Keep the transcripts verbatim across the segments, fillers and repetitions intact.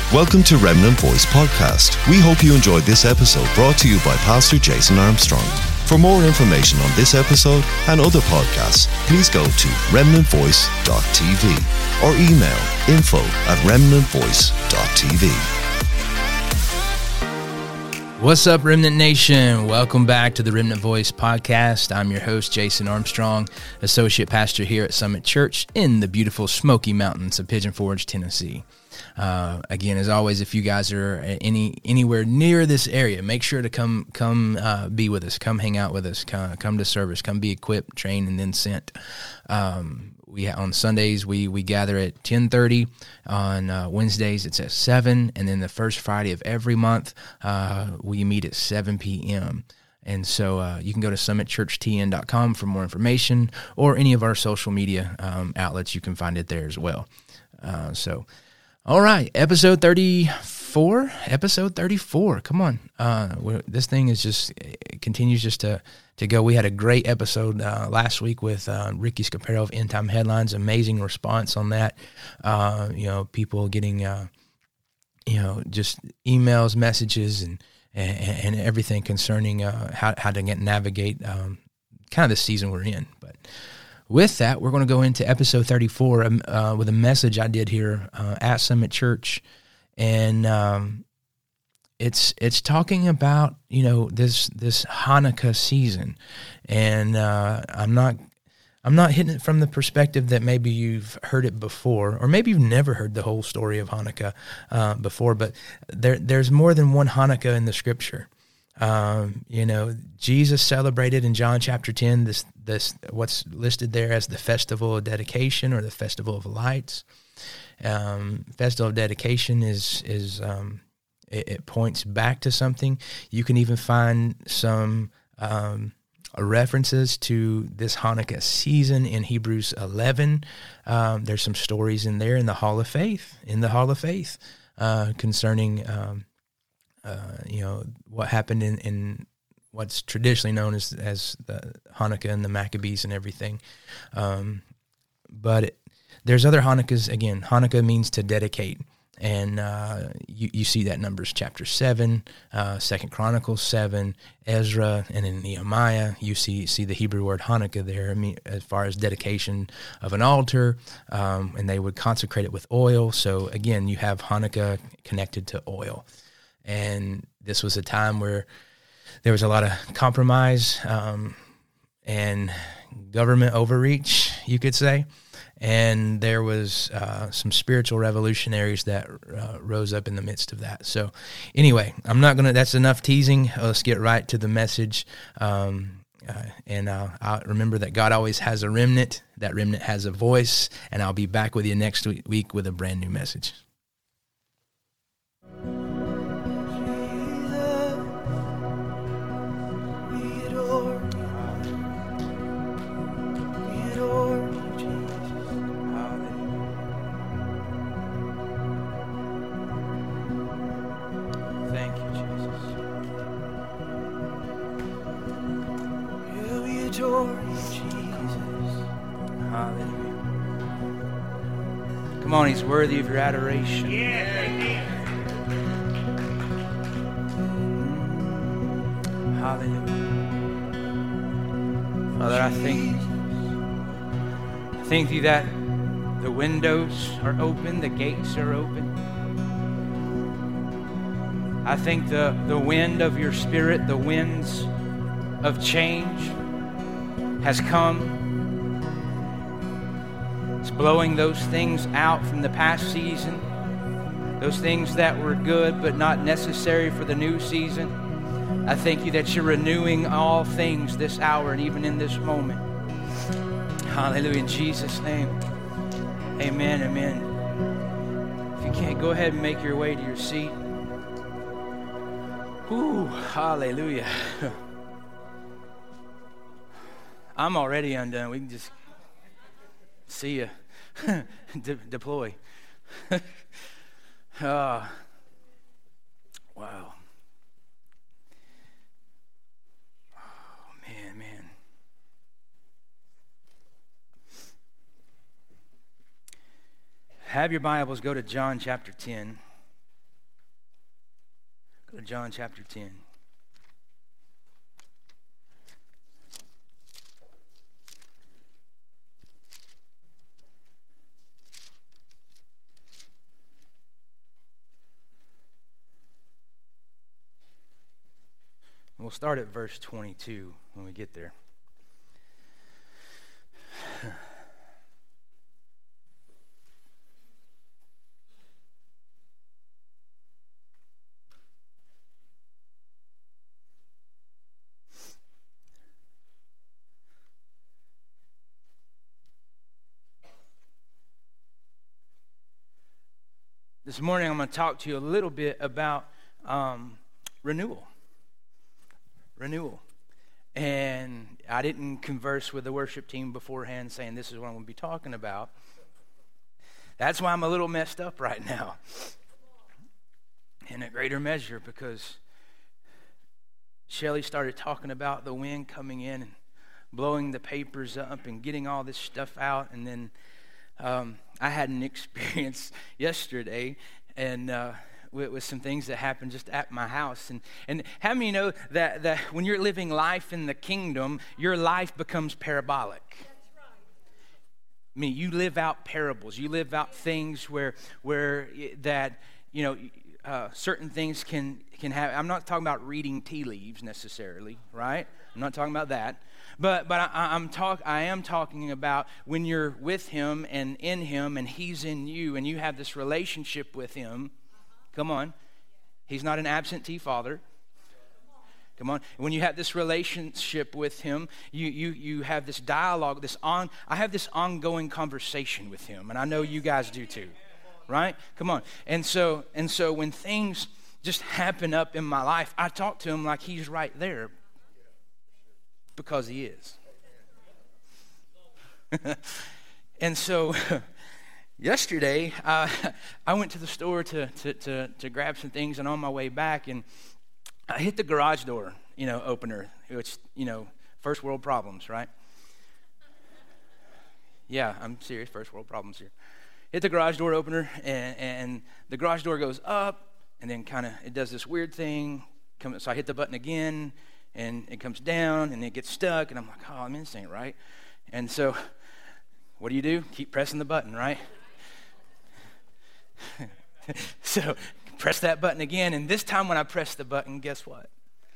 Welcome to Remnant Voice Podcast. We hope you enjoyed this episode brought to you by Pastor Jason Armstrong. For more information on this episode and other podcasts, please go to remnant voice dot t v or email info at remnant voice dot t v. What's up, Remnant Nation? Welcome back to the Remnant Voice Podcast. I'm your host, Jason Armstrong, Associate Pastor here at Summit Church in the beautiful Smoky Mountains of Pigeon Forge, Tennessee. Uh, again, as always, if you guys are any anywhere near this area, make sure to come come uh, be with us, come hang out with us, come, come to service, come be equipped, trained, and then sent. Um, we on Sundays we we gather at ten thirty. On uh, Wednesdays it's at seven, and then the first Friday of every month uh, we meet at seven p.m. And so uh, you can go to summit church t n dot com for more information, or any of our social media um, outlets. You can find it there as well. Uh, so. All right, episode thirty-four, episode thirty-four, come on. Uh, this thing is just, it continues just to, to go. We had a great episode uh, last week with uh, Ricky Scaparo of End Time Headlines, amazing response on that. Uh, you know, people getting, uh, you know, just emails, messages, and and, and everything concerning uh, how, how to get, navigate um, kind of the season we're in, but... With that, we're going to go into episode thirty-four um, uh, with a message I did here uh, at Summit Church, and um, it's it's talking about you know this this Hanukkah season, and uh, I'm not I'm not hitting it from the perspective that maybe you've heard it before, or maybe you've never heard the whole story of Hanukkah uh, before, but there there's more than one Hanukkah in the Scripture. Um, you know, Jesus celebrated in John chapter ten this this what's listed there as the Festival of Dedication or the Festival of Lights. Um, Festival of Dedication is is um, it, it points back to something. You can even find some um, references to this Hanukkah season in Hebrews eleven. Um, there's some stories in there in the Hall of Faith, in the Hall of Faith, uh, concerning. Um, Uh, you know, what happened in, in what's traditionally known as as the Hanukkah and the Maccabees and everything. Um, but it, there's other Hanukkahs. Again, Hanukkah means to dedicate. And uh, you, you see that in Numbers chapter seven, uh, Second Chronicles seven, Ezra, and in Nehemiah, you see see the Hebrew word Hanukkah there. I mean, as far as dedication of an altar, um, and they would consecrate it with oil. So again, you have Hanukkah connected to oil. And this was a time where there was a lot of compromise um, and government overreach, you could say. And there was uh, some spiritual revolutionaries that uh, rose up in the midst of that. So anyway, I'm not going to, that's enough teasing. Let's get right to the message. Um, uh, and uh, I'll remember that God always has a remnant. That remnant has a voice. And I'll be back with you next week with a brand new message. Come on, he's worthy of your adoration. Yeah, hallelujah. Father, I thank I thank you that the windows are open, the gates are open. I think the, the wind of your spirit, the winds of change has come. It's blowing those things out from the past season, those things that were good but not necessary for the new season. I thank you that you're renewing all things this hour and even in this moment. Hallelujah, in Jesus' name. Amen, amen. If you can't, go ahead and make your way to your seat. Ooh, hallelujah. I'm already undone. We can just see you De- deploy. oh, wow. Oh, man, man. Have your Bibles, go to John chapter ten. Go to John chapter ten. We'll start at verse twenty-two when we get there. This morning I'm going to talk to you a little bit about um, renewal. Renewal. And I didn't converse with the worship team beforehand saying this is what I'm going to be talking about. That's why I'm a little messed up right now. In a greater measure, because Shelly started talking about the wind coming in and blowing the papers up and getting all this stuff out. And then um, I had an experience yesterday and uh With, with some things that happened just at my house. And and how many know that, that when you're living life in the kingdom, your life becomes parabolic? That's right. I mean, you live out parables. You live out things where where that, you know, uh, certain things can, can have. I'm not talking about reading tea leaves necessarily, right? I'm not talking about that. But but I, I'm talk I am talking about when you're with him and in him and he's in you and you have this relationship with him. Come on. He's not an absentee father. Come on. When you have this relationship with him, you you you have this dialogue, this on I have this ongoing conversation with him, and I know you guys do too. Right? Come on. And so and so when things just happen up in my life, I talk to him like he's right there. Because he is. And so yesterday, uh, I went to the store to, to, to, to grab some things, and on my way back, and I hit the garage door, you know, opener, which, you know, first world problems, right? Yeah, I'm serious, first world problems here. Hit the garage door opener, and, and the garage door goes up, and then kind of, it does this weird thing. So I hit the button again, and it comes down, and it gets stuck, and I'm like, oh, I mean, this ain't right. And so, what do you do? Keep pressing the button, right? So press that button again, and this time when I press the button, guess what?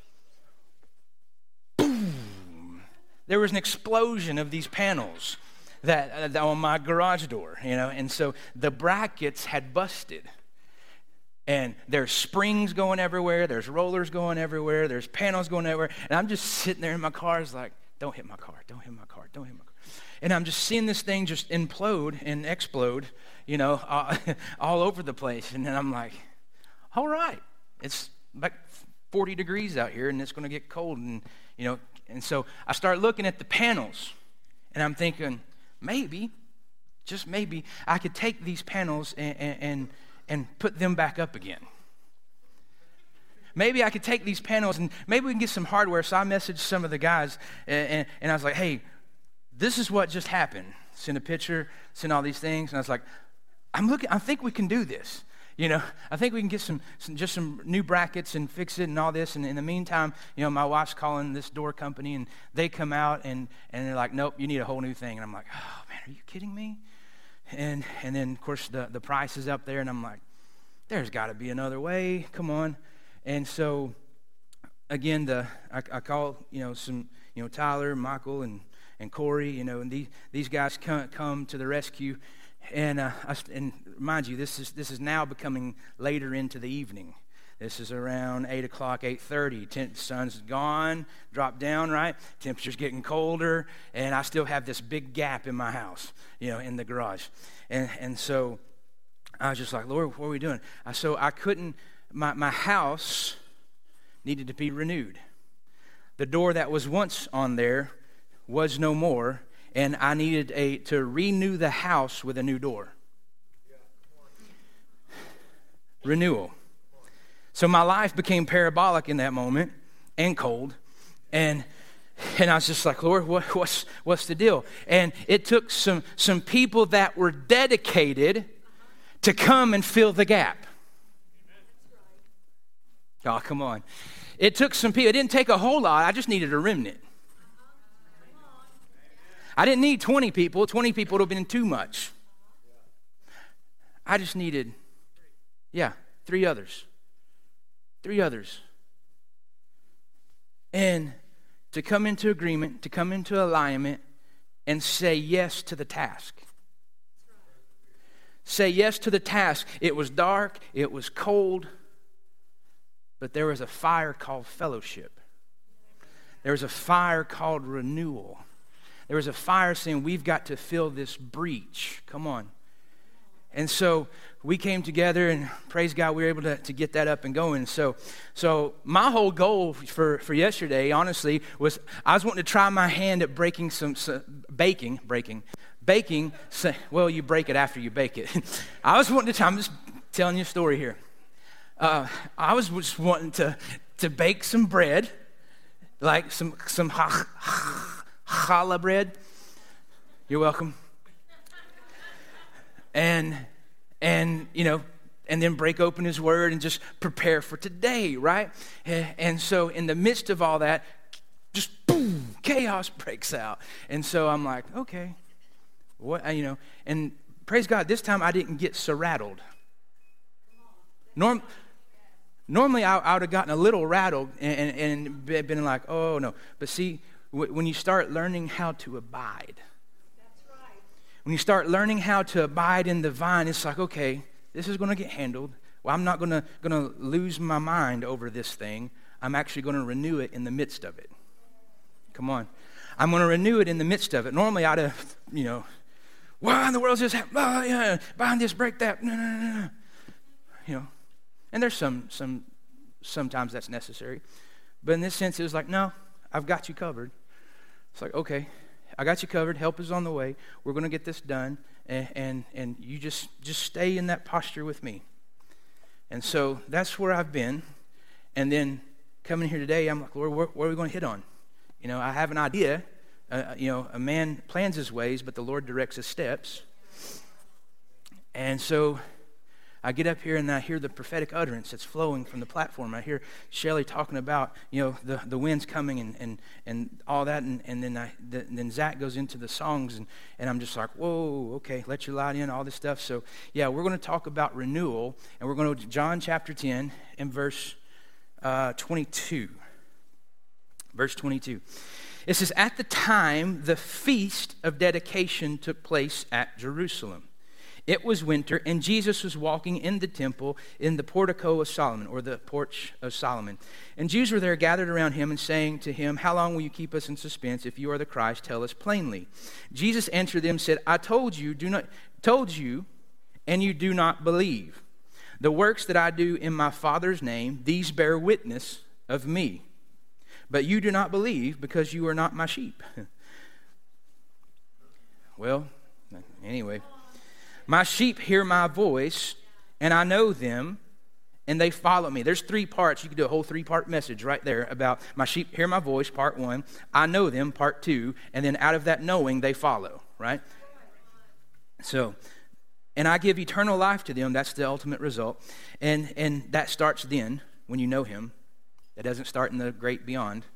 Boom! There was an explosion of these panels that, uh, on my garage door, you know, and so the brackets had busted. And there's springs going everywhere, there's rollers going everywhere, there's panels going everywhere, and I'm just sitting there in my car, it's like, don't hit my car, don't hit my car, don't hit my car. And I'm just seeing this thing just implode and explode, you know, uh, all over the place. And then I'm like, all right, it's like forty degrees out here, and it's going to get cold. And, you know, and so I start looking at the panels, and I'm thinking, maybe, just maybe, I could take these panels and and, and put them back up again. Maybe I could take these panels, and maybe we can get some hardware. So I messaged some of the guys, and, and, and I was like, hey, this is what just happened. Send a picture, send all these things. And I was like, I'm looking, I think we can do this. You know, I think we can get some, some just some new brackets and fix it and all this. And in the meantime, you know, my wife's calling this door company, and they come out, and, and they're like, nope, you need a whole new thing. And I'm like, oh, man, are you kidding me? And and then, of course, the, the price is up there, and I'm like, there's got to be another way. Come on. And so, again, the I, I call, you know, some, you know, Tyler, Michael, and and Corey, you know, and these these guys come come to the rescue, and uh, I, and mind you, this is this is now becoming later into the evening. This is around eight o'clock, eight thirty. Temp, sun's gone, dropped down, right? Temperature's getting colder, and I still have this big gap in my house, you know, in the garage, and and so I was just like, Lord, what are we doing? I, so I couldn't. My my house needed to be renewed. The door that was once on there was no more, and I needed a to renew the house with a new door. Renewal. So my life became parabolic in that moment, and cold, and and I was just like, Lord, what, what's what's the deal? And it took some some people that were dedicated to come and fill the gap. Oh, come on. It took some people. It didn't take a whole lot. I just needed a remnant. I didn't need twenty people. twenty people would have been too much. I just needed, yeah, three others. Three others. And to come into agreement, to come into alignment, and say yes to the task. Say yes to the task. It was dark. It was cold. But there was a fire called fellowship. There was a fire called renewal. There was a fire saying, we've got to fill this breach. Come on. And so we came together, and praise God, we were able to, to get that up and going. So so my whole goal for, for yesterday, honestly, was I was wanting to try my hand at breaking some, some baking, breaking, baking. Well, you break it after you bake it. I was wanting to, I'm just telling you a story here. Uh, I was just wanting to, to bake some bread, like some, some challah bread. You're welcome. And, and you know, and then break open his word and just prepare for today, right? And so in the midst of all that, just boom, chaos breaks out. And so I'm like, okay, what, you know, and praise God, this time I didn't get so rattled. Norm, normally I, I would have gotten a little rattled and, and, and been like, oh no. But see, w- when you start learning how to abide, when you start learning how to abide in the vine, it's like, okay, this is going to get handled. Well, I'm not going to going to lose my mind over this thing. I'm actually going to renew it in the midst of it. Come on. I'm going to renew it in the midst of it. Normally, I'd have, you know, why in the world is this happening? Oh, yeah, bind this, break that. No, no, no, no. You know, and there's some, some, sometimes that's necessary. But in this sense, it was like, no, I've got you covered. It's like, okay. I got you covered. Help is on the way. We're going to get this done, and, and and you just just stay in that posture with me. And so that's where I've been. And then coming here today, I'm like, Lord, where, where are we going to hit on? You know, I have an idea. Uh, you know, a man plans his ways, but the Lord directs his steps. And so I get up here and I hear the prophetic utterance that's flowing from the platform. I hear Shelley talking about, you know, the, the winds coming and, and, and all that. And, and then I, the, then Zach goes into the songs, and, and I'm just like, whoa, okay, let your light in, all this stuff. So, yeah, we're going to talk about renewal, and we're going to go to John chapter ten and verse uh, twenty-two. Verse twenty-two. It says, at the time, the feast of dedication took place at Jerusalem. It was winter, and Jesus was walking in the temple in the portico of Solomon, or the porch of Solomon. And Jews were there gathered around him and saying to him, how long will you keep us in suspense? If you are the Christ, tell us plainly. Jesus answered them and said, I told you, do not, told you, and you do not believe. The works that I do in my Father's name, these bear witness of me. But you do not believe because you are not my sheep. Well, anyway. My sheep hear my voice, and I know them, and they follow me. There's three parts. You could do a whole three-part message right there about my sheep hear my voice, part one. I know them, part two. And then out of that knowing, they follow, right? So, and I give eternal life to them. That's the ultimate result. And, and that starts then when you know him. That doesn't start in the great beyond.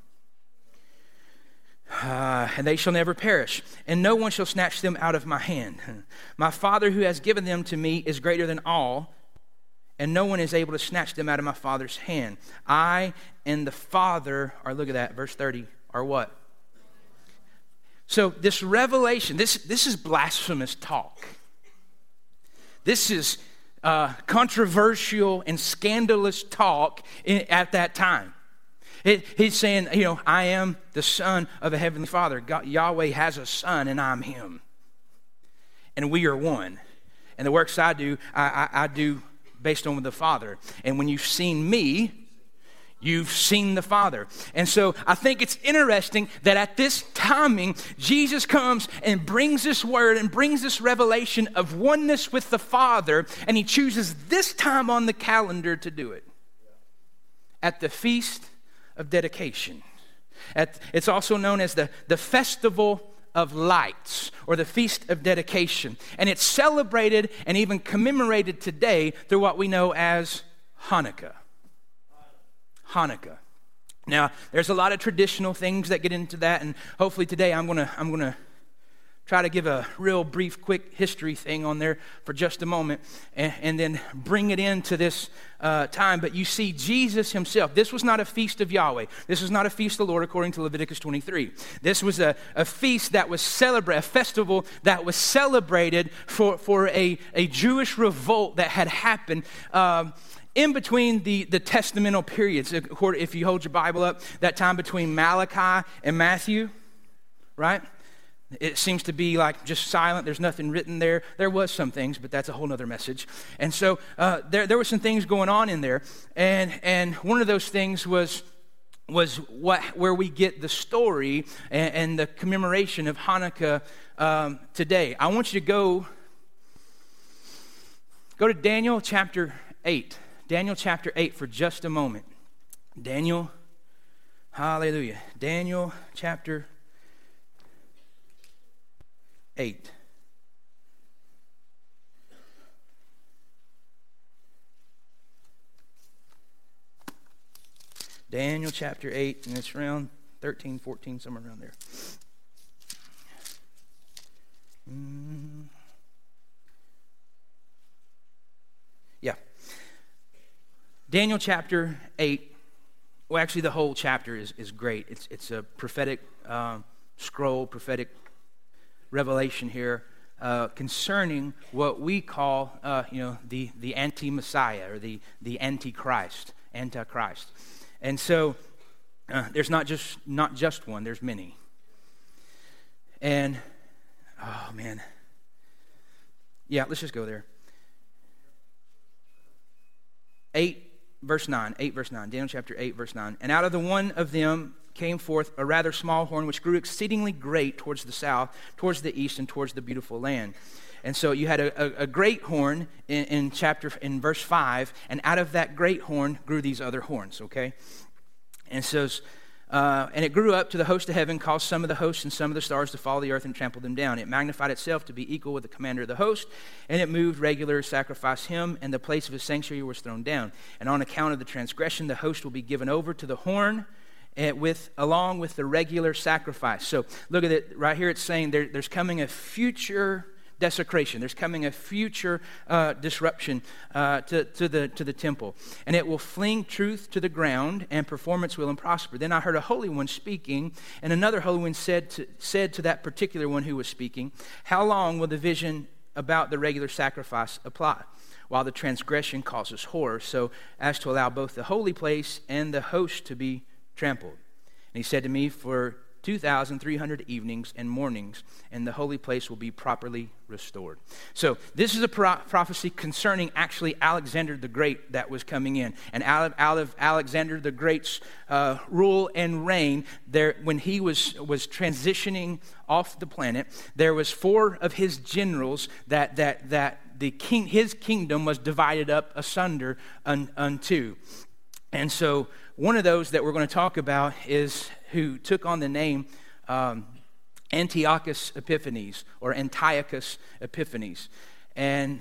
Uh, and they shall never perish, and no one shall snatch them out of my hand. My Father who has given them to me is greater than all, and no one is able to snatch them out of my Father's hand. I and the Father are, look at that, verse thirty, are what? So this revelation, this, this is blasphemous talk. This is uh, controversial and scandalous talk in, at that time. It, he's saying, you know, I am the Son of a Heavenly Father. God, Yahweh has a Son, and I'm Him. And we are one. And the works I do, I, I, I do based on the Father. And when you've seen me, you've seen the Father. And so I think it's interesting that at this timing, Jesus comes and brings this word and brings this revelation of oneness with the Father, and He chooses this time on the calendar to do it. At the Feast of Dedication. At, it's also known as the, the Festival of Lights, or the Feast of Dedication. And it's celebrated and even commemorated today through what we know as Hanukkah. Hanukkah. Now, there's a lot of traditional things that get into that, and hopefully today I'm gonna I'm gonna try to give a real brief, quick history thing on there for just a moment, and, and then bring it into this uh, time. But you see, Jesus himself, this was not a feast of Yahweh. This was not a feast of the Lord according to Leviticus twenty-three. This was a, a feast that was celebrated, a festival that was celebrated for, for a, a Jewish revolt that had happened um, in between the, the testamental periods. If you hold your Bible up, that time between Malachi and Matthew, right? It seems to be like just silent. There's nothing written there. There was some things, but that's a whole other message. And so uh, there there were some things going on in there. And and one of those things was was what where we get the story and, and the commemoration of Hanukkah um, today. I want you to go, go to Daniel chapter eight. Daniel chapter eight for just a moment. Daniel, hallelujah. Daniel chapter eight. Daniel chapter eight, and it's around thirteen, fourteen, somewhere around there. Mm. Yeah. Daniel chapter eight. Well, actually, the whole chapter is, is great. It's, it's a prophetic um, scroll, prophetic revelation here uh, concerning what we call, uh, you know, the the anti-Messiah or the the Antichrist, Antichrist, and so uh, there's not just not just one. There's many. And oh man, yeah, let's just go there. Eight verse nine. Eight verse nine. Daniel chapter eight verse nine. And out of the one of them came forth a rather small horn, which grew exceedingly great towards the south, towards the east, and towards the beautiful land. And so you had a, a, a great horn in, in chapter in verse five, and out of that great horn grew these other horns. Okay, and so uh, and it grew up to the host of heaven, caused some of the hosts and some of the stars to fall to the earth and trampled them down. It magnified itself to be equal with the commander of the host, and it moved regular sacrifice him, and the place of his sanctuary was thrown down. And on account of the transgression, the host will be given over to the horn. With along with the regular sacrifice. So look at it right here. It's saying there, there's coming a future desecration. There's coming a future uh, disruption uh, to, to the to the temple, and it will fling truth to the ground, and perform its will and prosper. Then I heard a holy one speaking, and another holy one said to, said to that particular one who was speaking, "How long will the vision about the regular sacrifice apply, while the transgression causes horror, so as to allow both the holy place and the host to be trampled?" And he said to me, "For two thousand three hundred evenings and mornings, and the holy place will be properly restored." So this is a pro- prophecy concerning actually Alexander the Great that was coming in. And out of, out of Alexander the Great's uh, rule and reign, there when he was, was transitioning off the planet, there was four of his generals that that that the king his kingdom was divided up asunder un, unto. And so one of those that we're going to talk about is who took on the name um, Antiochus Epiphanes, or Antiochus Epiphanes. And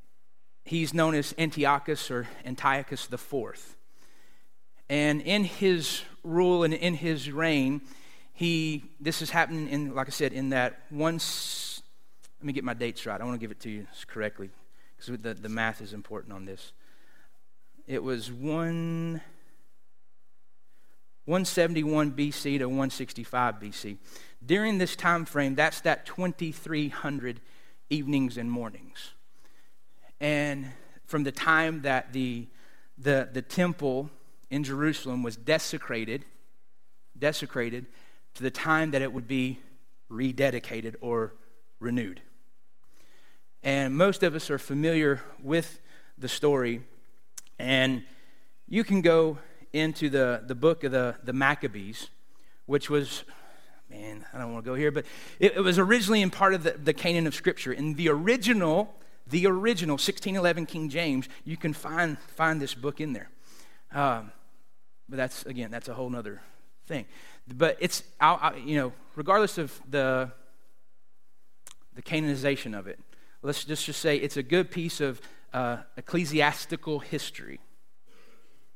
he's known as Antiochus or Antiochus the Fourth. And in his rule and in his reign, he this is happening in, like I said, in that one, let me get my dates right. I want to give it to you correctly, because the, the math is important on this. It was one, one seventy-one B C to one sixty-five B C. During this time frame, that's that twenty-three hundred evenings and mornings. And from the time that the, the, the temple in Jerusalem was desecrated, desecrated, to the time that it would be rededicated or renewed. And most of us are familiar with the story. And you can go into the, the book of the, the Maccabees, which was, man, I don't want to go here, but it, it was originally in part of the, the canon of Scripture. In the original, the original sixteen eleven King James, you can find find this book in there. Um, but that's, again, that's a whole other thing. But it's, I, I, you know, regardless of the the canonization of it, let's just, just say it's a good piece of Uh, ecclesiastical history.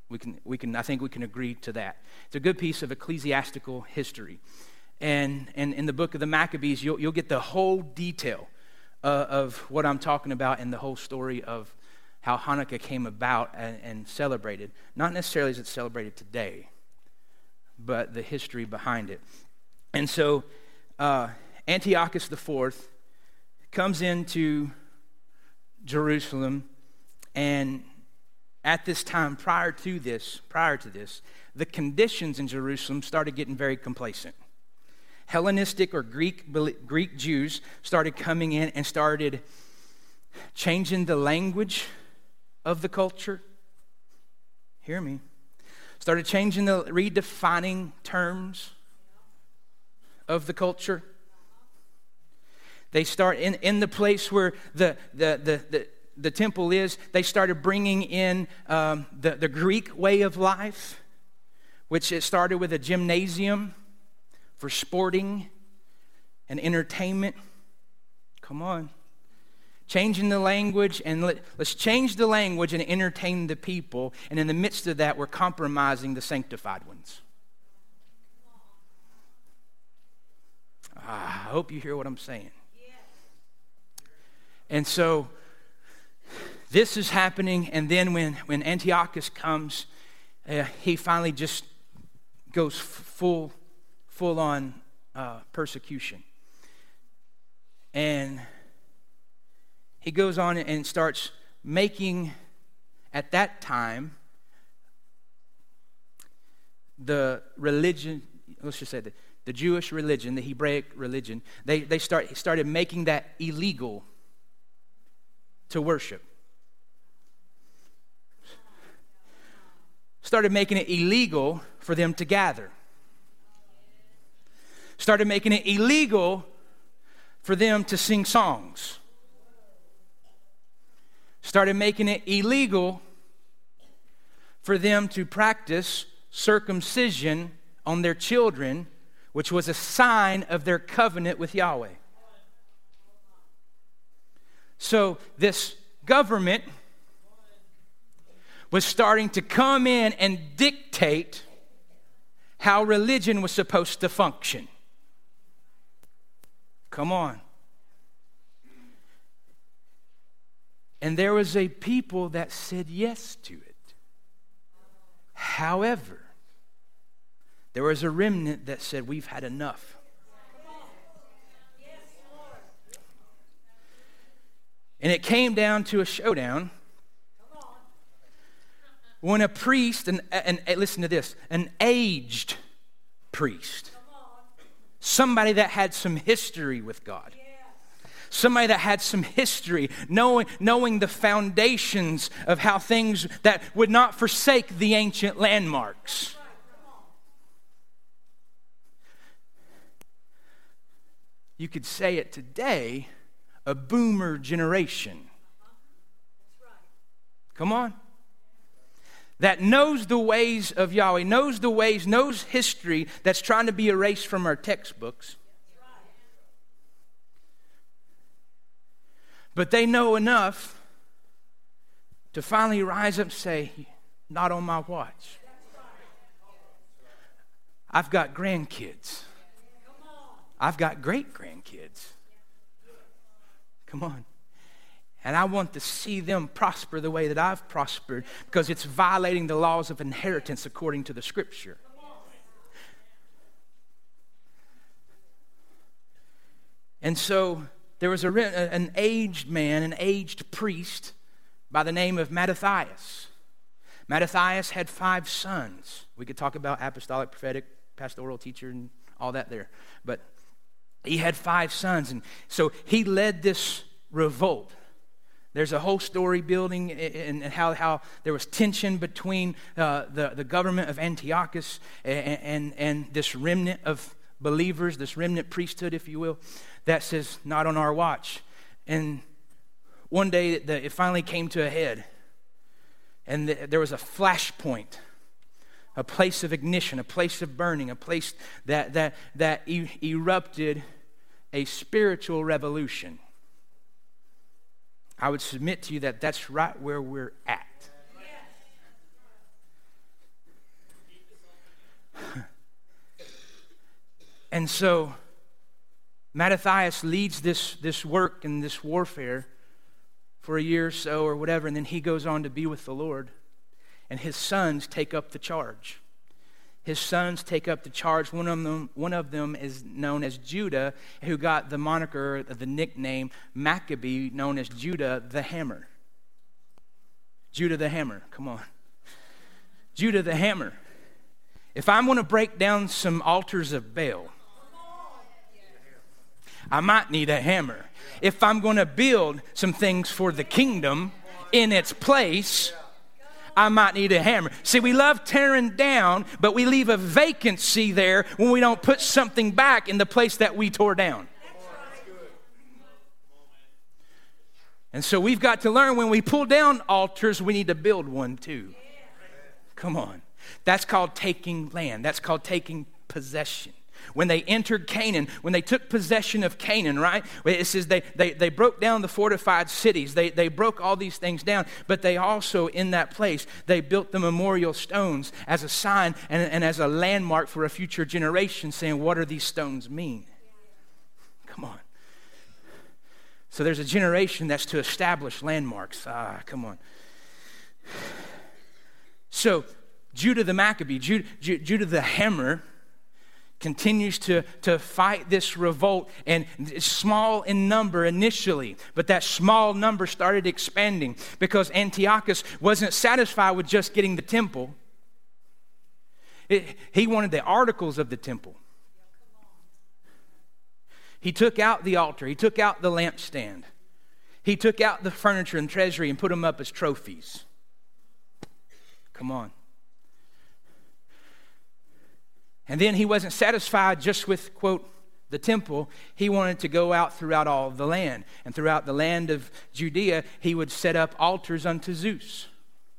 We can, we can, I think we can agree to that. It's a good piece of ecclesiastical history. And, and in the book of the Maccabees, you'll, you'll get the whole detail uh, of what I'm talking about and the whole story of how Hanukkah came about and, and celebrated. Not necessarily as it's celebrated today, but the history behind it. And so uh, Antiochus the Fourth comes into Jerusalem, and at this time, prior to this, prior to this, the conditions in Jerusalem started getting very complacent. Hellenistic or Greek Greek Jews started coming in and started changing the language of the culture. Hear me. Started changing the, redefining terms of the culture. They start in, in the place where the the the, the the temple is, they started bringing in um, the, the Greek way of life, which it started with a gymnasium for sporting and entertainment. Come on. Changing the language, and let, let's change the language and entertain the people. And in the midst of that, we're compromising the sanctified ones. Ah, I hope you hear what I'm saying. And so this is happening, and then when, when Antiochus comes, uh, he finally just goes f- full, full on uh, persecution. And he goes on and starts making, at that time, the religion, let's just say the, the Jewish religion, the Hebraic religion, they, they start, started making that illegal to worship. Started making it illegal for them to gather. Started making it illegal for them to sing songs. Started making it illegal for them to practice circumcision on their children, which was a sign of their covenant with Yahweh. So this government was starting to come in and dictate how religion was supposed to function. Come on. And there was a people that said yes to it. However, there was a remnant that said, we've had enough. And it came down to a showdown when a priest, and, and, and listen to this, an aged priest, somebody that had some history with God, somebody that had some history, knowing, knowing the foundations of how things that would not forsake the ancient landmarks. You could say it today, a boomer generation. Come on. That knows the ways of Yahweh, knows the ways, knows history that's trying to be erased from our textbooks. But they know enough to finally rise up and say, not on my watch. I've got grandkids. I've got great grandkids. Come on. And I want to see them prosper the way that I've prospered, because it's violating the laws of inheritance according to the Scripture. And so there was a, an aged man, an aged priest by the name of Mattathias. Mattathias had five sons. We could talk about apostolic, prophetic, pastoral teacher, and all that there. But he had five sons, and so he led this revolt. There's a whole story building and how, how there was tension between uh, the, the government of Antiochus and, and, and this remnant of believers, this remnant priesthood, if you will, that says, not on our watch. And one day the, it finally came to a head, and the, there was a flashpoint, a place of ignition, a place of burning, a place that, that, that e- erupted a spiritual revolution. I would submit to you that that's right where we're at. And so Mattathias leads this, this work and this warfare for a year or so or whatever, and then he goes on to be with the Lord. And his sons take up the charge. His sons take up the charge. One of them, one of them is known as Judah, who got the moniker, the nickname Maccabee, known as Judah the Hammer. Judah the Hammer, come on. Judah the Hammer. If I'm going to break down some altars of Baal, I might need a hammer. If I'm going to build some things for the kingdom in its place, I might need a hammer. See, we love tearing down, but we leave a vacancy there when we don't put something back in the place that we tore down. And so we've got to learn when we pull down altars, we need to build one too. Come on. That's called taking land. That's called taking possession. When they entered Canaan, when they took possession of Canaan, right? It says they, they, they broke down the fortified cities. They, they broke all these things down. But they also, in that place, they built the memorial stones as a sign and, and as a landmark for a future generation, saying, what do these stones mean? Come on. So there's a generation that's to establish landmarks. Ah, come on. So Judah the Maccabee, Judah, Judah the Hammer, continues to, to fight this revolt, and it's small in number initially, but that small number started expanding because Antiochus wasn't satisfied with just getting the temple. It, he wanted the articles of the temple. He took out the altar. He took out the lampstand. He took out the furniture and treasury and put them up as trophies. Come on. And then he wasn't satisfied just with, quote, the temple. He wanted to go out throughout all the land. And throughout the land of Judea, he would set up altars unto Zeus.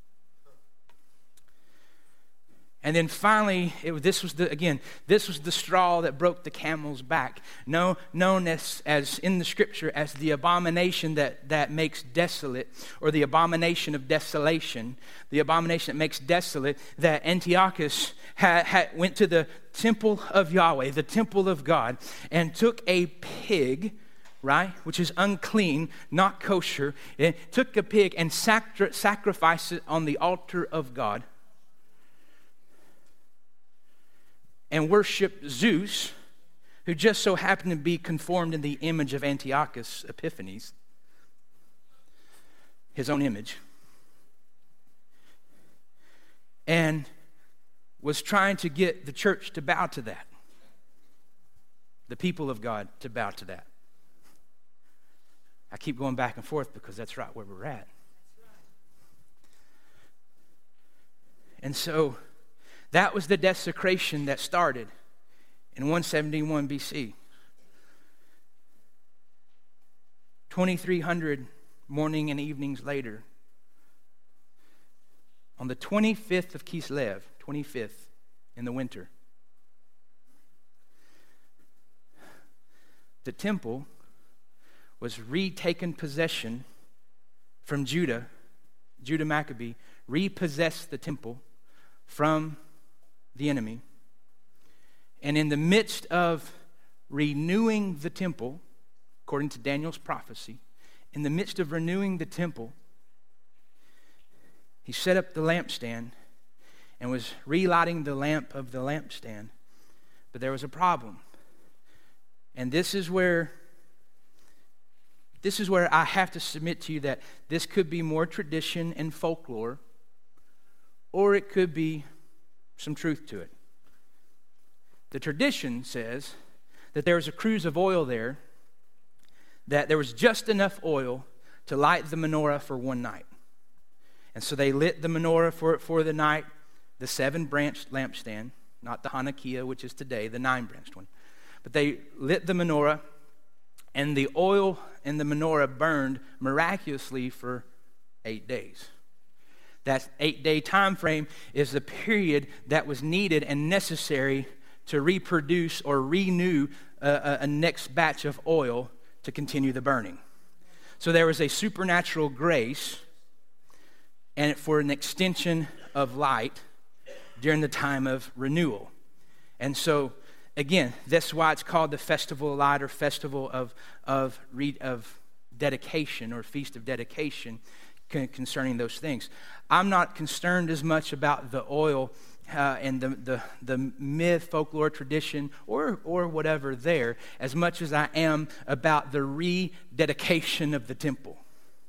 And then finally, it, this was the, again, this was the straw that broke the camel's back. No, known as, as in the scripture as the abomination that, that makes desolate, or the abomination of desolation, the abomination that makes desolate, that Antiochus had, had, went to the temple of Yahweh, the temple of God, and took a pig, right, which is unclean, not kosher, and took a pig and sacri- sacrificed it on the altar of God, and worshiped Zeus, who just so happened to be conformed in the image of Antiochus Epiphanes, his own image, and was trying to get the church to bow to that, the people of God to bow to that. I keep going back and forth because that's right where we're at. And so that was the desecration that started in one seventy-one B C. twenty-three hundred morning and evenings later, on the twenty-fifth of Kislev, twenty-fifth in the winter, the temple was retaken possession from Judah. Judah Maccabee repossessed the temple from the enemy. And in the midst of renewing the temple, according to Daniel's prophecy, in the midst of renewing the temple, he set up the lampstand and was relighting the lamp of the lampstand. But there was a problem. And this is where this is where I have to submit to you that this could be more tradition and folklore, or it could be some truth to it. The tradition says that there was a cruse of oil there, that there was just enough oil to light the menorah for one night. And so they lit the menorah for, for the night, the seven-branched lampstand, not the Hanukkah, which is today, the nine-branched one. But they lit the menorah, and the oil in the menorah burned miraculously for eight days. That eight-day time frame is the period that was needed and necessary to reproduce or renew a, a, a next batch of oil to continue the burning. So there was a supernatural grace and for an extension of light during the time of renewal. And so again, that's why it's called the Festival of Light or Festival of of re, of dedication or Feast of Dedication con- concerning those things. I'm not concerned as much about the oil uh, and the, the the myth, folklore, tradition, or or whatever there, as much as I am about the rededication of the temple.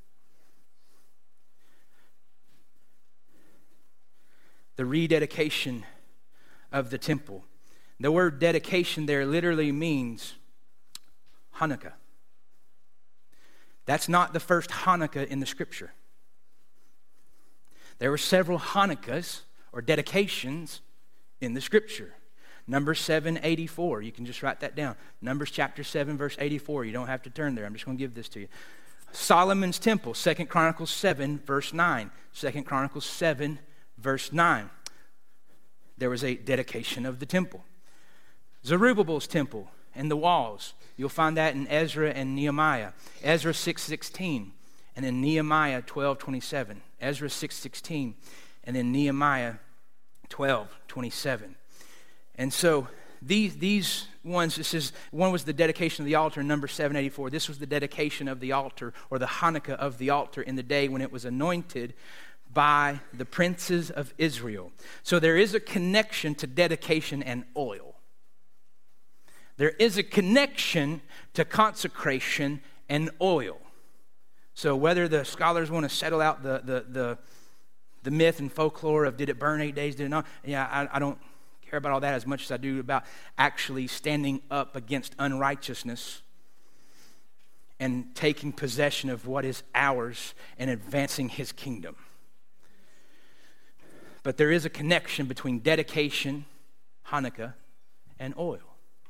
The rededication of the temple. The word dedication there literally means Hanukkah. That's not the first Hanukkah in the scripture. There were several Hanukkahs or dedications in the scripture. Numbers seven eighty-four. You can just write that down. Numbers chapter seven, verse eighty-four. You don't have to turn there. I'm just going to give this to you. Solomon's temple, Second Chronicles seven, verse nine. Second Chronicles seven, verse nine. There was a dedication of the temple. Zerubbabel's temple and the walls. You'll find that in Ezra and Nehemiah. Ezra six sixteen, and then Nehemiah twelve twenty-seven. Ezra six sixteen, and then Nehemiah twelve twenty-seven. And so these these ones, this is one was the dedication of the altar in Numbers seven eighty-four. This was the dedication of the altar, or the Hanukkah of the altar, in the day when it was anointed by the princes of Israel. So there is a connection to dedication and oil. There is a connection to consecration and oil. So whether the scholars want to settle out the the the, the myth and folklore of did it burn eight days, did it not? Yeah, I, I don't care about all that as much as I do about actually standing up against unrighteousness and taking possession of what is ours and advancing his kingdom. But there is a connection between dedication, Hanukkah, and oil.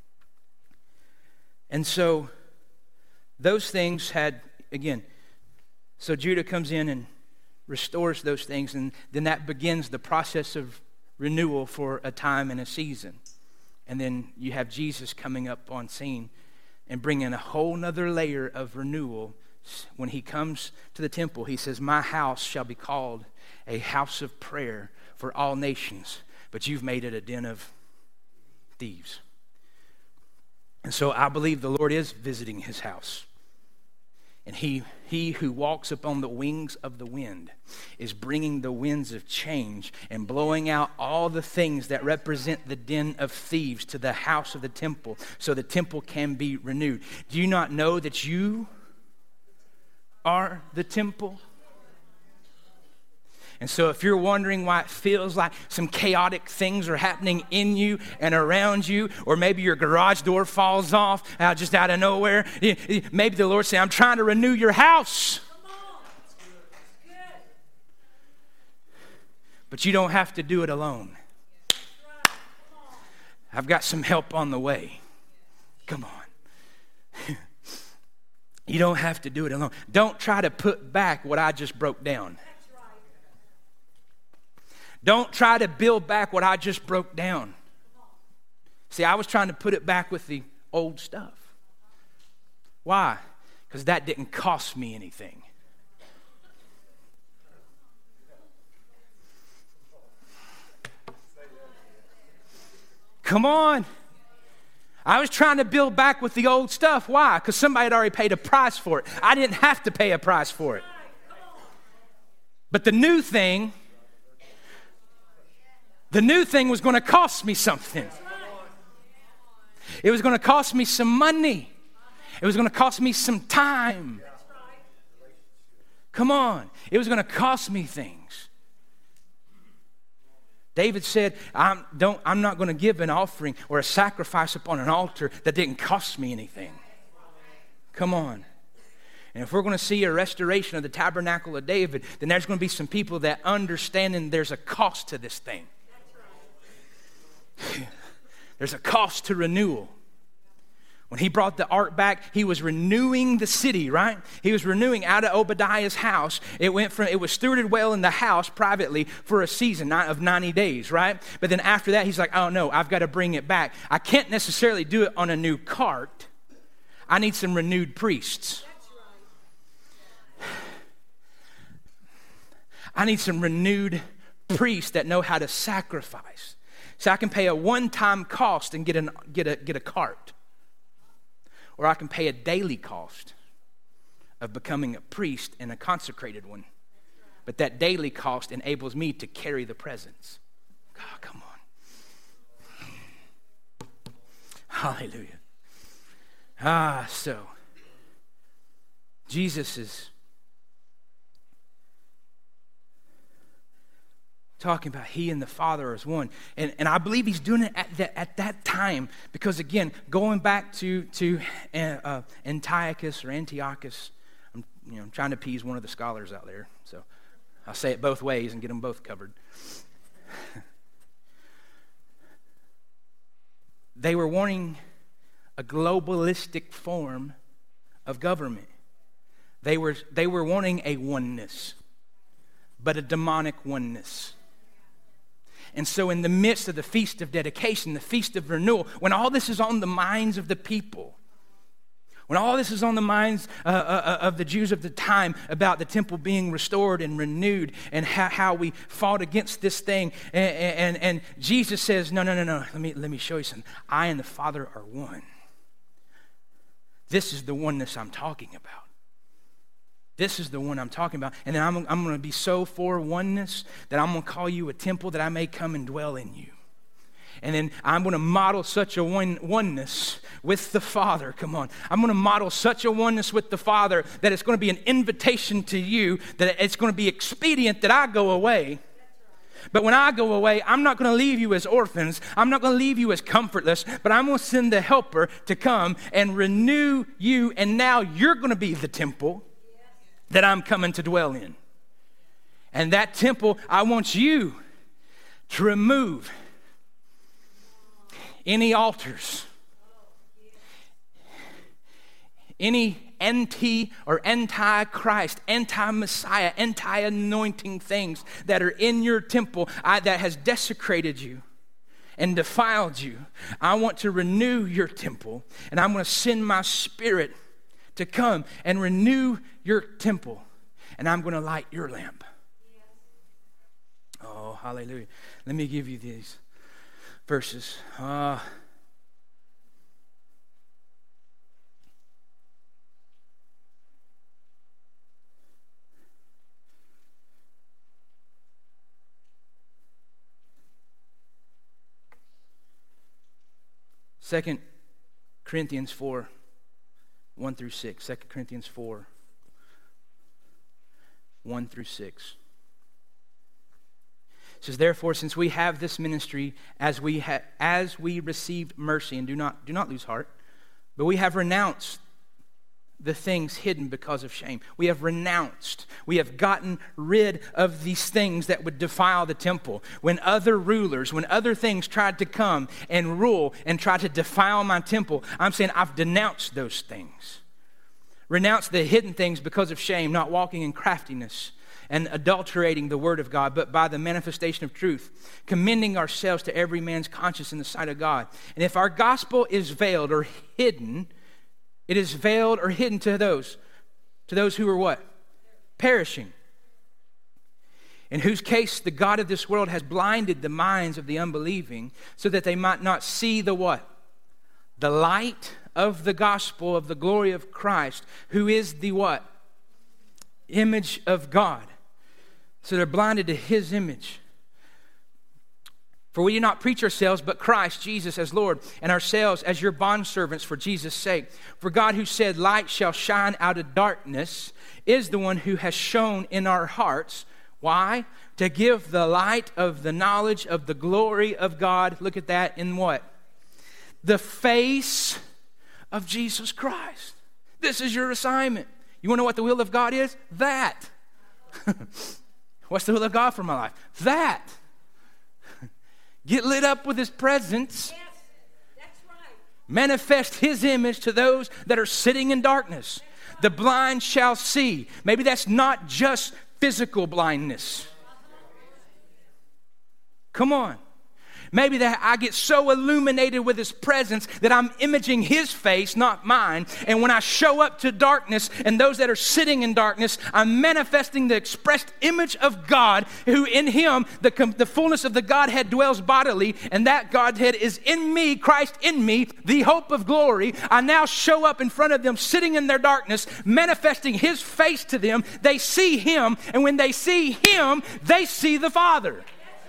And so those things had, again, so Judah comes in and restores those things, and then that begins the process of renewal for a time and a season. And then you have Jesus coming up on scene and bringing a whole nother layer of renewal. When he comes to the temple, he says, "My house shall be called a house of prayer for all nations, but you've made it a den of thieves." And so I believe the Lord is visiting his house. And he, he who walks upon the wings of the wind is bringing the winds of change and blowing out all the things that represent the den of thieves to the house of the temple, so the temple can be renewed. Do you not know that you are the temple? And so if you're wondering why it feels like some chaotic things are happening in you and around you, or maybe your garage door falls off uh, just out of nowhere, maybe the Lord said, "I'm trying to renew your house." Come on. That's good. That's good. But you don't have to do it alone. That's right. Come on. I've got some help on the way. Come on. You don't have to do it alone. Don't try to put back what I just broke down. Don't try to build back what I just broke down. See, I was trying to put it back with the old stuff. Why? Because that didn't cost me anything. Come on. I was trying to build back with the old stuff. Why? Because somebody had already paid a price for it. I didn't have to pay a price for it. But the new thing... The new thing was going to cost me something. It was going to cost me some money. It was going to cost me some time. Come on. It was going to cost me things. David said, I'm, don't, I'm not going to give an offering or a sacrifice upon an altar that didn't cost me anything. Come on. And if we're going to see a restoration of the tabernacle of David, then there's going to be some people that understand and there's a cost to this thing. There's a cost to renewal. When he brought the ark back, he was renewing the city, right? He was renewing out of Obadiah's house. It went from, it was stewarded well in the house privately for a season of ninety days, right? But then after that, he's like, oh no, I've got to bring it back. I can't necessarily do it on a new cart. I need some renewed priests. I need some renewed priests that know how to sacrifice. So I can pay a one-time cost and get, an, get, a, get a cart. Or I can pay a daily cost of becoming a priest and a consecrated one. But that daily cost enables me to carry the presence. God, come on. Hallelujah. Ah, so Jesus is talking about he and the Father as one. And, and I believe he's doing it at that, at that time because, again, going back to, to uh, Antiochus or Antiochus, I'm, you know, I'm trying to appease one of the scholars out there, so I'll say it both ways and get them both covered. They were wanting a globalistic form of government. They were, they were wanting a oneness, but a demonic oneness. And so in the midst of the Feast of Dedication, the Feast of Renewal, when all this is on the minds of the people, when all this is on the minds uh, uh, of the Jews of the time about the temple being restored and renewed and how, how we fought against this thing, and, and, and Jesus says, no, no, no, no, let me, let me show you something. I and the Father are one. This is the oneness I'm talking about. This is the one I'm talking about. And then I'm, I'm going to be so for oneness that I'm going to call you a temple that I may come and dwell in you. And then I'm going to model such a one, oneness with the Father. Come on. I'm going to model such a oneness with the Father that it's going to be an invitation to you, that it's going to be expedient that I go away. But when I go away, I'm not going to leave you as orphans. I'm not going to leave you as comfortless, but I'm going to send the helper to come and renew you. And now you're going to be the temple that I'm coming to dwell in. And that temple, I want you to remove any altars, any anti or anti-Christ, anti-Messiah, anti-anointing things that are in your temple I, that has desecrated you and defiled you. I want to renew your temple, and I'm going to send my Spirit to come and renew your temple, and I'm going to light your lamp. Oh, hallelujah. Let me give you these verses. Uh, Second Corinthians four, one through six. Second Corinthians four, one through six. It says, therefore, since we have this ministry, as we ha- as we received mercy, and do not do not lose heart, but we have renounced the things hidden because of shame. We have renounced. We have gotten rid of these things that would defile the temple. When other rulers, when other things tried to come and rule and try to defile my temple, I'm saying I've denounced those things. Renounced the hidden things because of shame, not walking in craftiness and adulterating the word of God, but by the manifestation of truth, commending ourselves to every man's conscience in the sight of God. And if our gospel is veiled or hidden, it is veiled or hidden to those, to those who are what? Perishing. In whose case the God of this world has blinded the minds of the unbelieving, so that they might not see the what? The light of the gospel of the glory of Christ, who is the what? Image of God. So they're blinded to his image. For we do not preach ourselves, but Christ Jesus as Lord, and ourselves as your bondservants for Jesus' sake. For God, who said, light shall shine out of darkness, is the one who has shone in our hearts. Why? To give the light of the knowledge of the glory of God. Look at that in what? The face of Jesus Christ. This is your assignment. You want to know what the will of God is? That. What's the will of God for my life? That. Get lit up with his presence. Yes, that's right. Manifest his image to those that are sitting in darkness. The blind shall see. Maybe that's not just physical blindness. Come on. Maybe that I get so illuminated with his presence that I'm imaging his face, not mine. And when I show up to darkness and those that are sitting in darkness, I'm manifesting the expressed image of God, who in him, the, the fullness of the Godhead dwells bodily, and that Godhead is in me, Christ in me, the hope of glory. I now show up in front of them, sitting in their darkness, manifesting his face to them. They see him, and when they see him, they see the Father.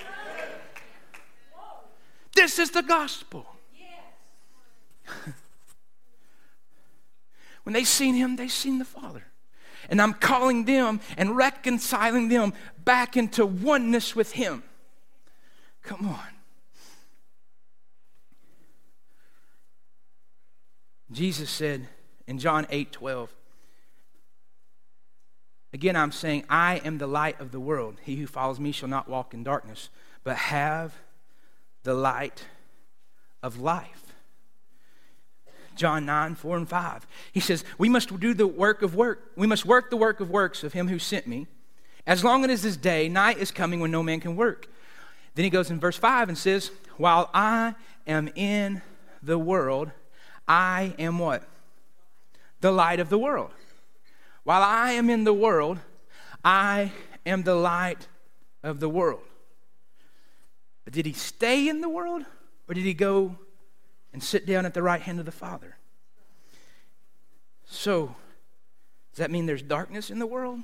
This is the gospel. Yes. When they seen him, they seen the Father. And I'm calling them and reconciling them back into oneness with him. Come on. Jesus said in John eight twelve, again I'm saying, I am the light of the world. He who follows me shall not walk in darkness, but have the light of life. John nine, four and five. He says, we must do the work of work. We must work the work of works of him who sent me. As long as this day, night is coming when no man can work. Then he goes in verse five and says, while I am in the world, I am what? The light of the world. While I am in the world, I am the light of the world. But did he stay in the world, or did he go and sit down at the right hand of the Father? So, does that mean there's darkness in the world?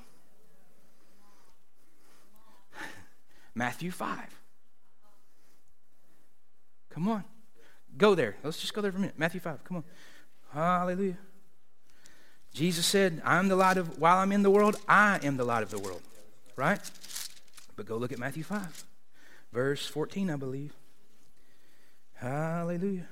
Matthew five. Come on. Go there. Let's just go there for a minute. Matthew five. Come on. Hallelujah. Jesus said, I'm the light of, while I'm in the world, I am the light of the world. Right? But go look at Matthew five. Verse fourteen, I believe. Hallelujah.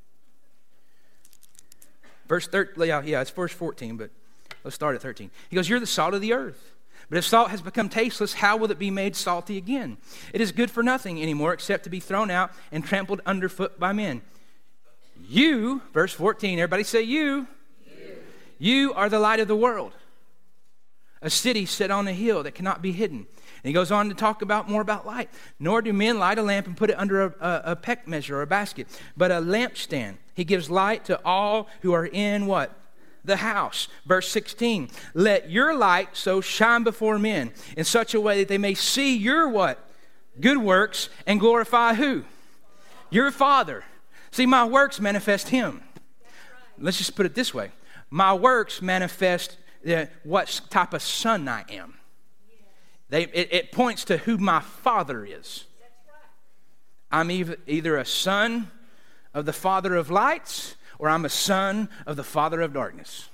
Verse thirteen, yeah, yeah, it's verse fourteen, but let's start at thirteen. He goes, you're the salt of the earth. But if salt has become tasteless, how will it be made salty again? It is good for nothing anymore except to be thrown out and trampled underfoot by men. You, verse fourteen, everybody say you. You, you are the light of the world. A city set on a hill that cannot be hidden. And he goes on to talk about more about light. Nor do men light a lamp and put it under a, a, a peck measure or a basket, but a lampstand. He gives light to all who are in what? The house. Verse sixteen. Let your light so shine before men in such a way that they may see your what? Good works and glorify who? Your Father. See, my works manifest him. Let's just put it this way. My works manifest uh, what type of son I am. They, it, it points to who my Father is. I'm either, either a son of the Father of lights, or I'm a son of the Father of darkness.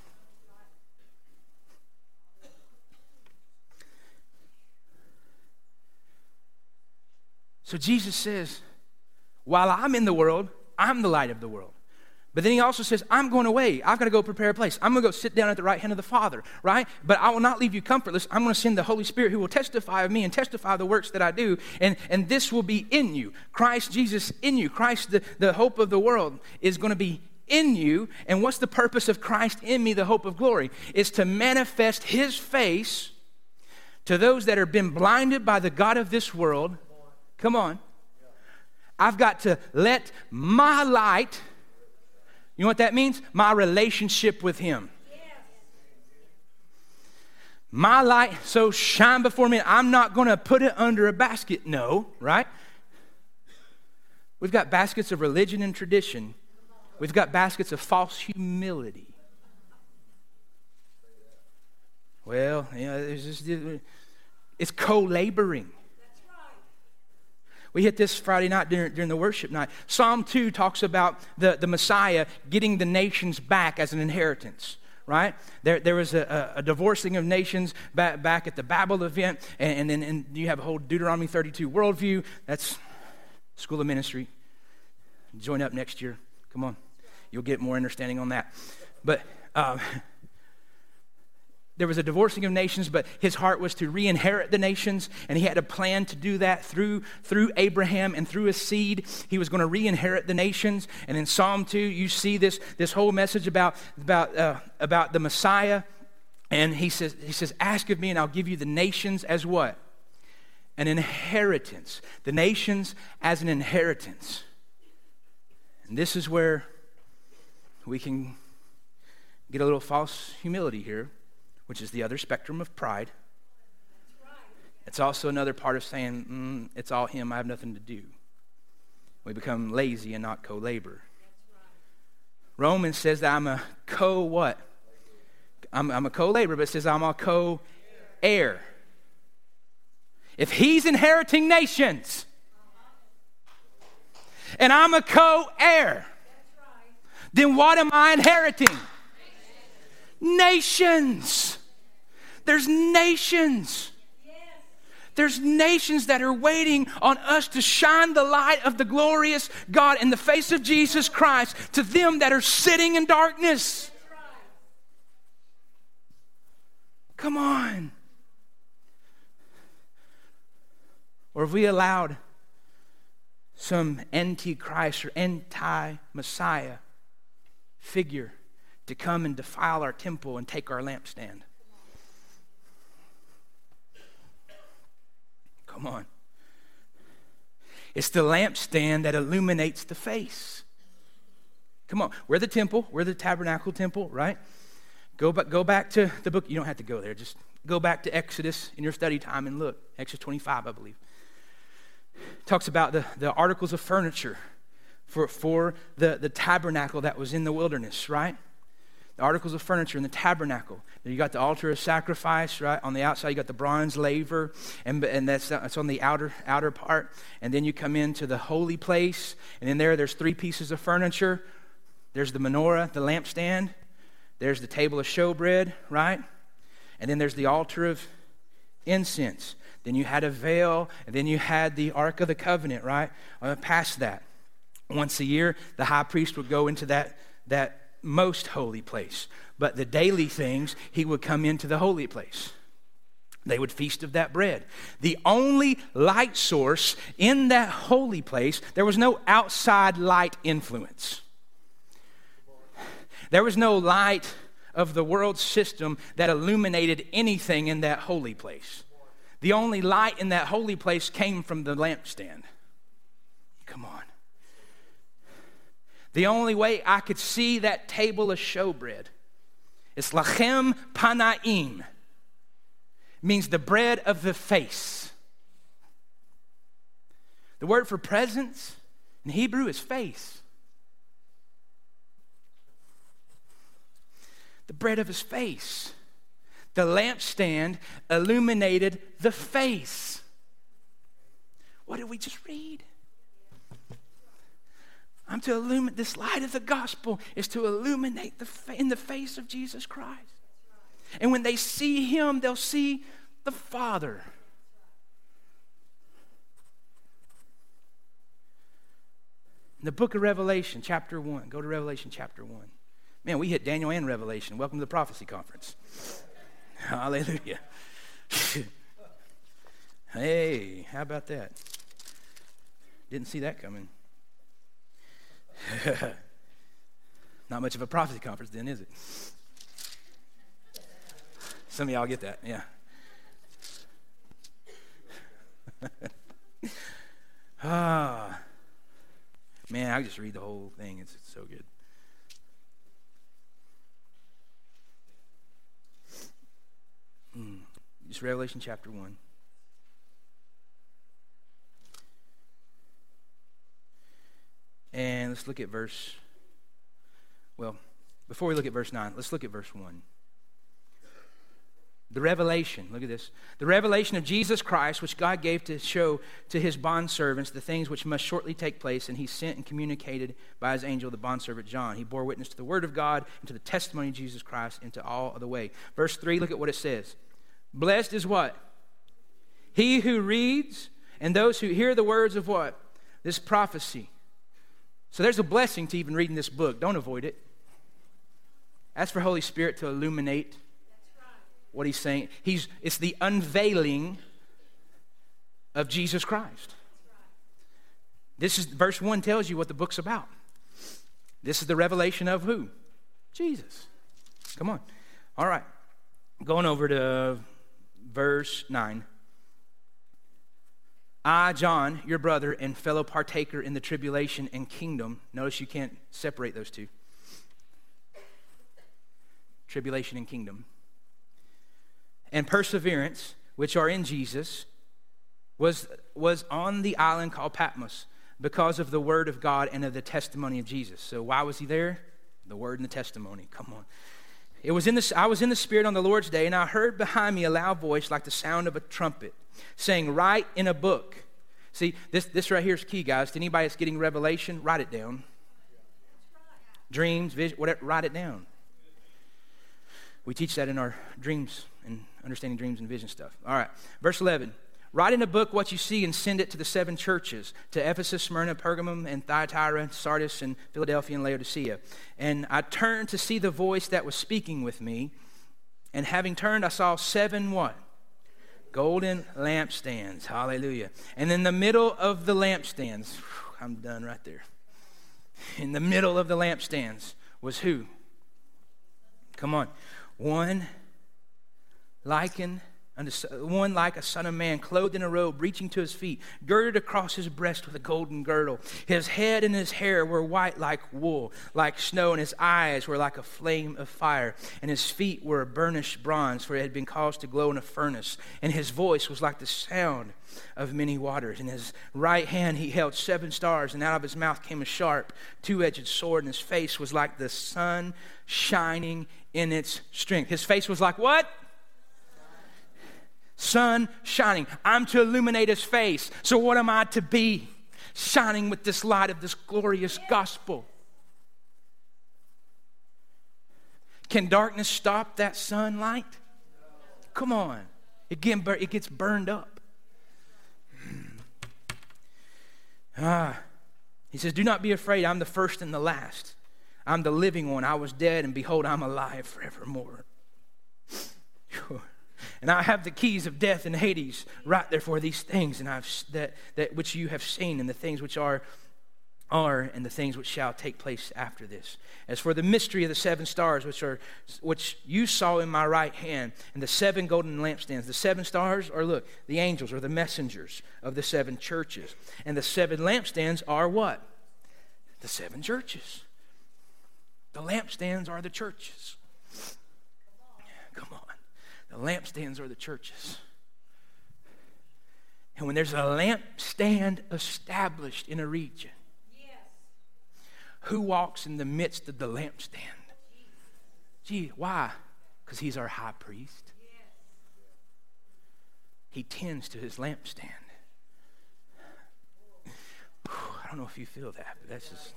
So Jesus says, while I'm in the world, I'm the light of the world. But then he also says, I'm going away. I've got to go prepare a place. I'm going to go sit down at the right hand of the Father, right? But I will not leave you comfortless. I'm going to send the Holy Spirit who will testify of me and testify of the works that I do. And, and this will be in you. Christ Jesus in you. Christ, the, the hope of the world, is going to be in you. And what's the purpose of Christ in me, the hope of glory? Is to manifest his face to those that have been blinded by the God of this world. Come on. I've got to let my light... You know what that means? My relationship with him. My light so shine before me. I'm not going to put it under a basket. No, right? We've got baskets of religion and tradition. We've got baskets of false humility. Well, you know, it's, just, it's co-laboring. We hit this Friday night during, during the worship night. Psalm two talks about the, the Messiah getting the nations back as an inheritance, right? There, there was a, a divorcing of nations back, back at the Babel event, and, and then and you have a whole Deuteronomy thirty-two worldview. That's School of Ministry. Join up next year. Come on. You'll get more understanding on that. But... Um, There was a divorcing of nations, but his heart was to re-inherit the nations, and he had a plan to do that through, through Abraham and through his seed. He was going to re-inherit the nations. And in Psalm two, you see this, this whole message about, about, uh, about the Messiah. And he says, he says, ask of me, and I'll give you the nations as what? an inheritance. The nations as an inheritance. And this is where we can get a little false humility here, which is the other spectrum of pride. It's also another part of saying, mm, it's all him, I have nothing to do. We become lazy and not co-labor. Romans says that I'm a co what? I'm, I'm a co-laborer, but it says I'm a co-heir. If he's inheriting nations, and I'm a co-heir, then what am I inheriting? Nations. There's nations. There's nations that are waiting on us to shine the light of the glorious God in the face of Jesus Christ to them that are sitting in darkness. Come on. Or have we allowed some antichrist or anti-Messiah figure to come and defile our temple and take our lampstand? Come on. It's the lampstand that illuminates the face. Come on. We're the temple. We're the tabernacle temple, right? Go back, go back to the book. You don't have to go there. Just go back to Exodus in your study time and look. Exodus twenty-five, I believe. It talks about the, the articles of furniture for, for the, the tabernacle that was in the wilderness, right? The articles of furniture in the tabernacle. You got the altar of sacrifice, right? On the outside, you got the bronze laver, and, and that's, that's on the outer outer part. And then you come into the holy place, and in there, there's three pieces of furniture. There's the menorah, the lampstand. There's the table of showbread, right? And then there's the altar of incense. Then you had a veil, and then you had the Ark of the Covenant, right? Uh, past that. Once a year, the high priest would go into that that most holy place. But the daily things, he would come into the holy place. They would feast of that bread. The only light source in that holy place, there was no outside light influence. There was no light of the world system that illuminated anything in that holy place. The only light in that holy place came from the lampstand. Come on. The only way I could see that table of showbread is lachem panaim. Means the bread of the face. The word for presence in Hebrew is face. The bread of his face. The lampstand illuminated the face. What did we just read? I'm to illuminate, this light of the gospel is to illuminate the fa- in the face of Jesus Christ. And when they see him, they'll see the Father. In the book of Revelation, chapter one. Go to Revelation chapter one. Man, we hit Daniel and Revelation. Welcome to the prophecy conference. Hallelujah. Hey, how about that? Didn't see that coming. Not much of a prophecy conference then, is it? Some of y'all get that, yeah. Ah, man, I just read the whole thing. It's, it's so good. Mm. Just Revelation chapter one. And let's look at verse, well, before we look at verse nine, let's look at verse one. The revelation, look at this. The revelation of Jesus Christ, which God gave to show to his bondservants the things which must shortly take place, and he sent and communicated by his angel, the bondservant John. He bore witness to the word of God and to the testimony of Jesus Christ and to all of the way. Verse three, look at what it says. Blessed is what? He who reads and those who hear the words of what? This prophecy. So there's a blessing to even reading this book. Don't avoid it. Ask for Holy Spirit to illuminate what he's saying. He's, it's the unveiling of Jesus Christ. This is, verse one tells you what the book's about. This is the revelation of who? Jesus. Come on. All right. Going over to verse nine. I, John, your brother and fellow partaker in the tribulation and kingdom. Notice you can't separate those two. Tribulation and kingdom. And perseverance, which are in Jesus, was, was on the island called Patmos because of the word of God and of the testimony of Jesus. So why was he there? The word and the testimony. Come on. It was in the, I was in the Spirit on the Lord's day, and I heard behind me a loud voice like the sound of a trumpet, saying, write in a book. See, this, this right here is key, guys. To anybody that's getting revelation, write it down. Dreams, vision, whatever, write it down. We teach that in our dreams and understanding dreams and vision stuff. All right, verse eleven. Write in a book what you see and send it to the seven churches, to Ephesus, Smyrna, Pergamum, and Thyatira, Sardis, and Philadelphia, and Laodicea. And I turned to see the voice that was speaking with me, and having turned, I saw seven what? Golden lampstands. Hallelujah. And in the middle of the lampstands, whew, I'm done right there. In the middle of the lampstands was who? Come on. One likened unto one like a son of man, clothed in a robe, reaching to his feet, girded across his breast with a golden girdle. His head and his hair were white like wool, like snow, and his eyes were like a flame of fire. And his feet were burnished bronze, for it had been caused to glow in a furnace. And his voice was like the sound of many waters. In his right hand he held seven stars, and out of his mouth came a sharp, two-edged sword, and his face was like the sun shining in its strength. His face was like what? Sun shining. I'm to illuminate his face. So what am I to be? Shining with this light of this glorious gospel. Can darkness stop that sunlight? Come on. It gets burned up. Ah. He says, do not be afraid. I'm the first and the last. I'm the living one. I was dead, and behold, I'm alive forevermore. And I have the keys of death and Hades. Right therefore these things, and I've that that which you have seen, and the things which are are, and the things which shall take place after this. As for the mystery of the seven stars, which are which you saw in my right hand, and the seven golden lampstands. The seven stars are, look, the angels, or the messengers of the seven churches, and the seven lampstands are what? The seven churches. The lampstands are the churches. Come on. The lampstands are the churches. And when there's a lampstand established in a region, yes, who walks in the midst of the lampstand? Gee, why? Because he's our high priest. Yes. He tends to his lampstand. I don't know if you feel that, but that's just...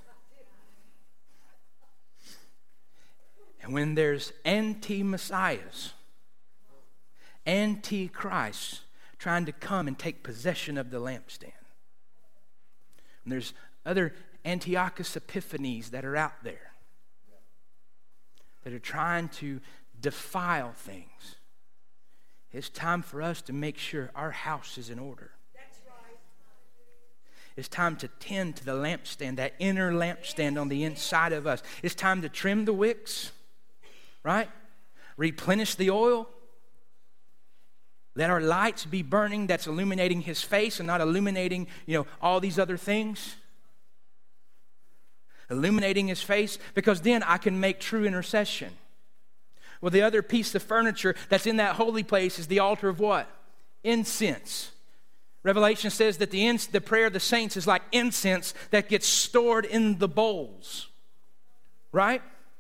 And when there's anti-messiahs, anti-Christ trying to come and take possession of the lampstand. And there's other Antiochus Epiphanes that are out there that are trying to defile things. It's time for us to make sure our house is in order. That's right. It's time to tend to the lampstand, that inner lampstand on the inside of us. It's time to trim the wicks, right? Replenish the oil. Let our lights be burning that's illuminating his face and not illuminating, you know, all these other things. Illuminating his face, because then I can make true intercession. Well, the other piece of furniture that's in that holy place is the altar of what? Incense. Revelation says that the, ins- the prayer of the saints is like incense that gets stored in the bowls. Right?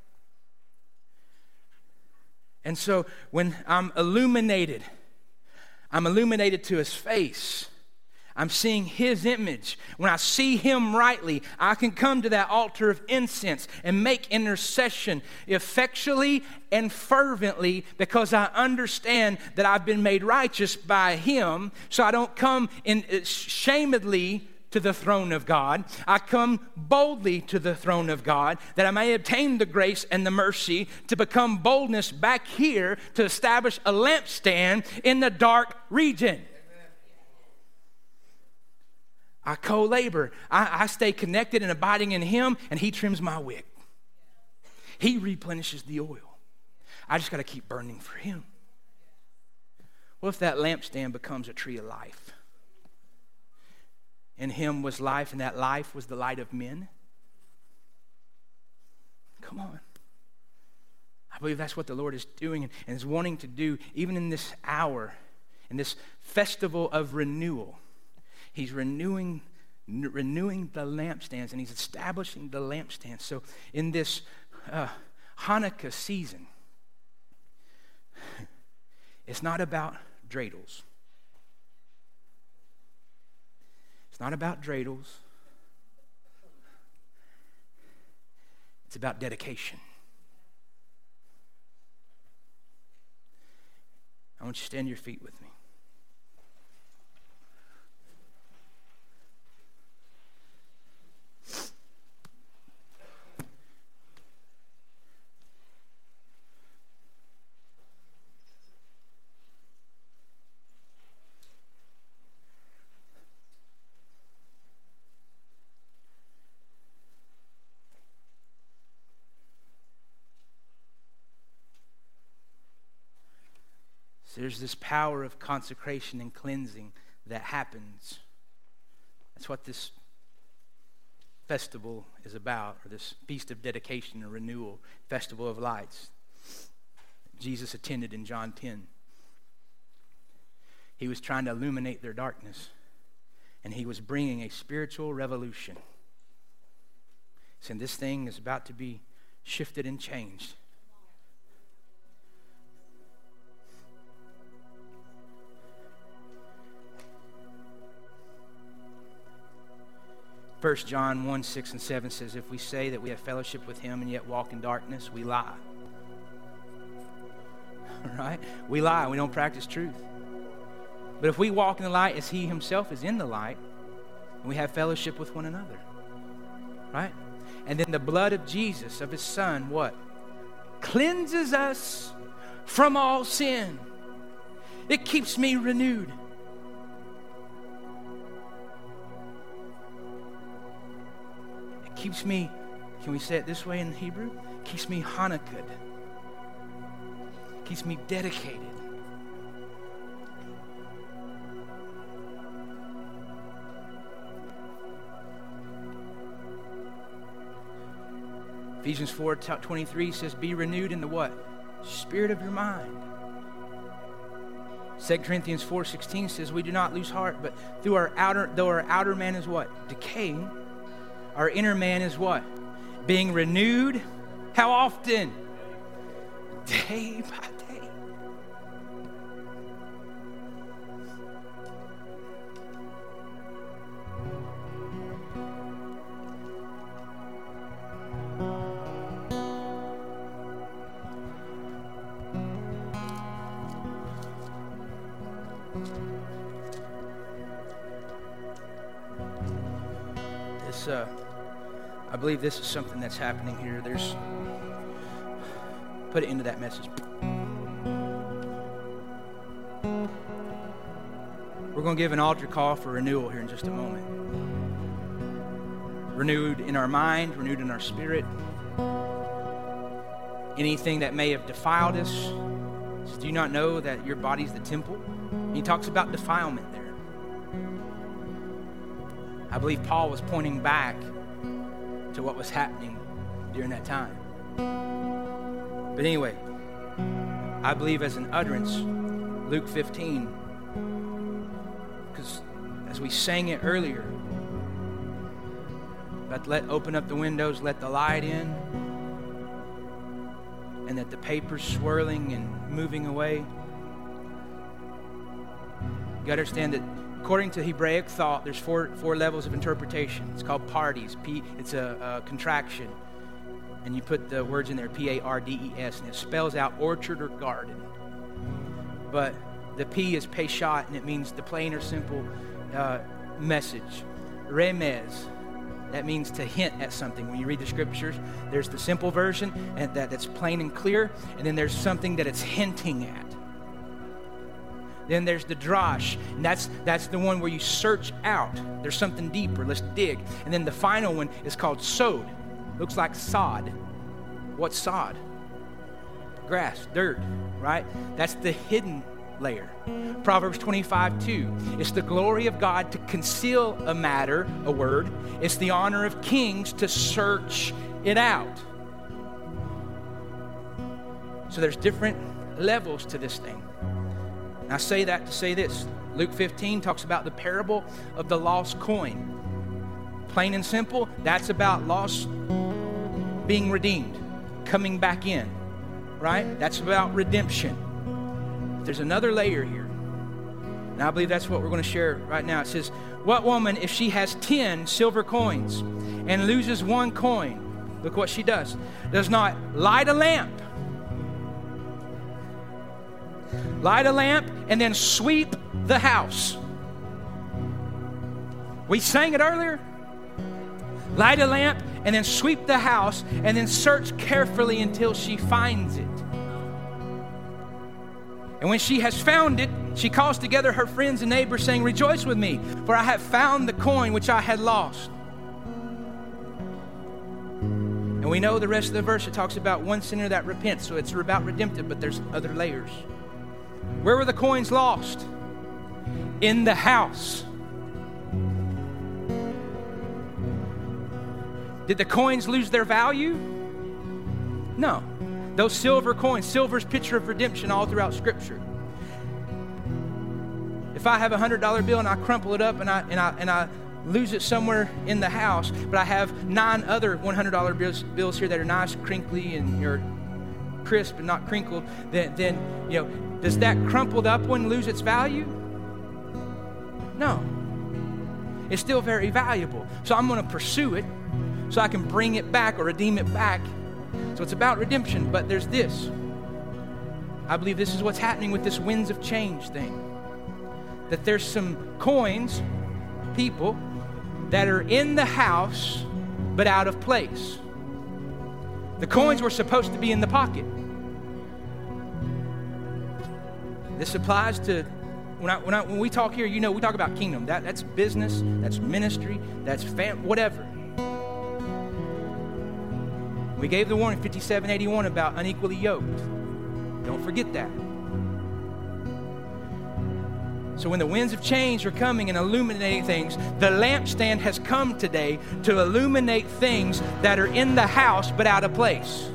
And so when I'm illuminated, I'm illuminated to his face. I'm seeing his image. When I see him rightly, I can come to that altar of incense and make intercession effectually and fervently, because I understand that I've been made righteous by him. So I don't come in shamedly to the throne of God. I come boldly to the throne of God, that I may obtain the grace and the mercy to become boldness back here to establish a lampstand in the dark region. I co-labor. I, I stay connected and abiding in him, and he trims my wick. He replenishes the oil. I just got to keep burning for him. What if that lampstand becomes a tree of life? In him was life, and that life was the light of men. Come on. I believe that's what the Lord is doing and, and is wanting to do even in this hour, in this festival of renewal. He's renewing, n- renewing the lampstands, and he's establishing the lampstands. So in this uh, Hanukkah season, it's not about dreidels. It's not about dreidels. It's about dedication. I want you to stand to your feet with me. So there's this power of consecration and cleansing that happens. That's what this festival is about, or this feast of dedication and renewal, festival of lights. Jesus attended in John ten. He was trying to illuminate their darkness, and he was bringing a spiritual revolution. Saying this thing is about to be shifted and changed. First John one, six and seven says, if we say that we have fellowship with him and yet walk in darkness, we lie. Right? We lie. We don't practice truth. But if we walk in the light as he himself is in the light, we have fellowship with one another. Right? And then the blood of Jesus, of his son, what? Cleanses us from all sin. It keeps me renewed. Keeps me, can we say it this way in Hebrew? Keeps me Hanukkah. Keeps me dedicated. Ephesians four twenty-three says, be renewed in the what? Spirit of your mind. Second Corinthians four sixteen says, we do not lose heart, but through our outer, though our outer man is what? Decaying. Our inner man is what? Being renewed. How often? Day by day. This, uh, I believe this is something that's happening here. There's, put it into that message. We're going to give an altar call for renewal here in just a moment. Renewed in our mind, renewed in our spirit. Anything that may have defiled us. So do you not know that your body's the temple? He talks about defilement there. I believe Paul was pointing back to what was happening during that time. But anyway, I believe as an utterance, Luke fifteen, because as we sang it earlier, but let open up the windows, let the light in, and that the paper's swirling and moving away. You got to understand that according to Hebraic thought, there's four four levels of interpretation. It's called pardes. P, it's a, a contraction. And you put the words in there, P A R D E S, and it spells out orchard or garden. But the P is peshat, and it means the plain or simple uh, message. Remez, that means to hint at something. When you read the scriptures, there's the simple version and that, that's plain and clear, and then there's something that it's hinting at. Then there's the drash, and that's that's the one where you search out. There's something deeper. Let's dig. And then the final one is called sod. Looks like sod. What's sod? Grass, dirt, right? That's the hidden layer. Proverbs twenty-five two. It's the glory of God to conceal a matter, a word. It's the honor of kings to search it out. So there's different levels to this thing. And I say that to say this. Luke fifteen talks about the parable of the lost coin. Plain and simple, that's about lost being redeemed, coming back in, right? That's about redemption. There's another layer here. And I believe that's what we're going to share right now. It says, what woman, if she has ten silver coins and loses one coin, look what she does, does not light a lamp, light a lamp and then sweep the house. We sang it earlier. Light a lamp and then sweep the house and then search carefully until she finds it. And when she has found it, she calls together her friends and neighbors saying, rejoice with me, for I have found the coin which I had lost. And we know the rest of the verse, it talks about one sinner that repents. So it's about redemptive, but there's other layers. Where were the coins lost? In the house. Did the coins lose their value? No. Those silver coins, silver's picture of redemption all throughout Scripture. If I have a one hundred dollar bill and I crumple it up and I and I and I lose it somewhere in the house, but I have nine other one hundred dollar bills, bills here that are nice, crinkly, and you're crisp and not crinkled, then then you know, does that crumpled up one lose its value? No. It's still very valuable. So I'm going to pursue it so I can bring it back or redeem it back. So it's about redemption, but there's this. I believe this is what's happening with this winds of change thing. That there's some coins, people, that are in the house, but out of place. The coins were supposed to be in the pocket. This applies to, when, I, when, I, when we talk here, you know, we talk about kingdom. That, that's business, that's ministry, that's fam, whatever. We gave the warning, fifty-seven eighty-one, about unequally yoked. Don't forget that. So when the winds of change are coming and illuminating things, the lampstand has come today to illuminate things that are in the house but out of place.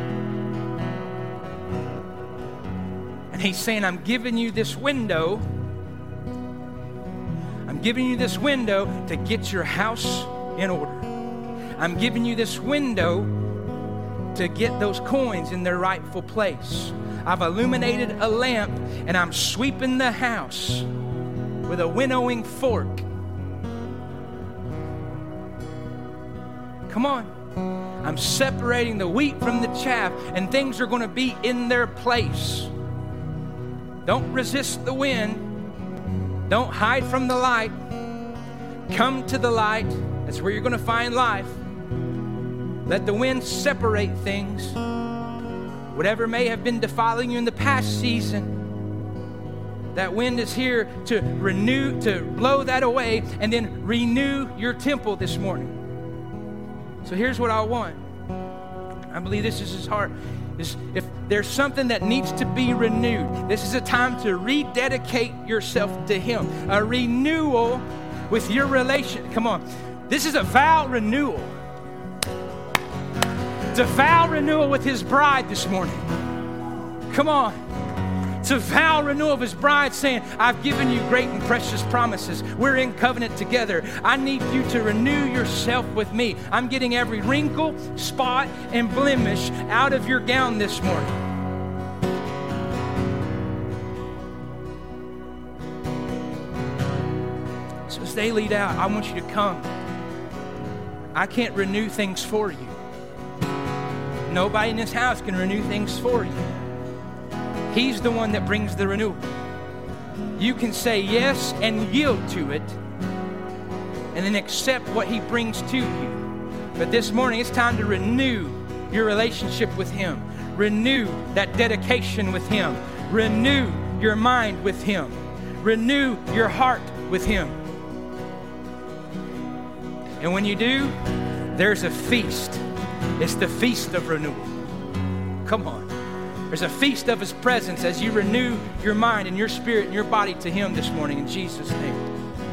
And he's saying, I'm giving you this window. I'm giving you this window to get your house in order. I'm giving you this window to get those coins in their rightful place. I've illuminated a lamp and I'm sweeping the house with a winnowing fork. Come on. I'm separating the wheat from the chaff, and things are going to be in their place. Don't resist the wind. Don't hide from the light. Come to the light. That's where you're going to find life. Let the wind separate things. Whatever may have been defiling you in the past season, that wind is here to renew, to blow that away, and then renew your temple this morning. So here's what I want. I believe this is his heart. Is if there's something that needs to be renewed, this is a time to rededicate yourself to him. A renewal with your relation. Come on. This is a vow renewal. It's a vow renewal with his bride this morning. Come on. It's a vow renewal of his bride saying, I've given you great and precious promises. We're in covenant together. I need you to renew yourself with me. I'm getting every wrinkle, spot, and blemish out of your gown this morning. So as they lead out, I want you to come. I can't renew things for you. Nobody in this house can renew things for you. He's the one that brings the renewal. You can say yes and yield to it and then accept what he brings to you. But this morning, it's time to renew your relationship with him. Renew that dedication with him. Renew your mind with him. Renew your heart with him. And when you do, there's a feast. It's the feast of renewal. Come on. There's a feast of His presence as you renew your mind and your spirit and your body to Him this morning in Jesus' name.